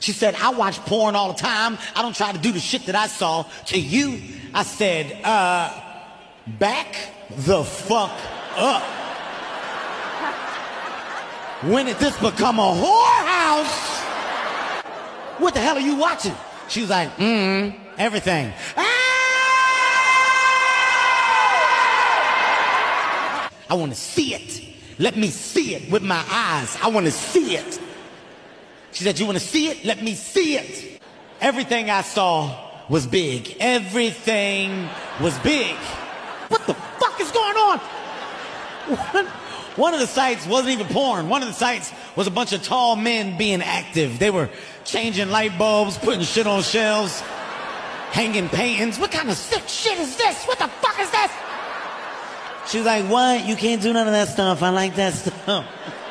She said, I watch porn all the time. I don't try to do the shit that I saw to you. I said, back the fuck up. When did this become a whorehouse? What the hell are you watching? She was like, everything. I want to see it. Let me see it with my eyes. I want to see it. She said, you want to see it? Let me see it. Everything I saw was big. Everything was big. What the fuck is going on? One of the sites wasn't even porn. One of the sites was a bunch of tall men being active. They were changing light bulbs, putting shit on shelves, hanging paintings. What kind of sick shit is this? What the fuck is this? She was like, what? You can't do none of that stuff. I like that stuff.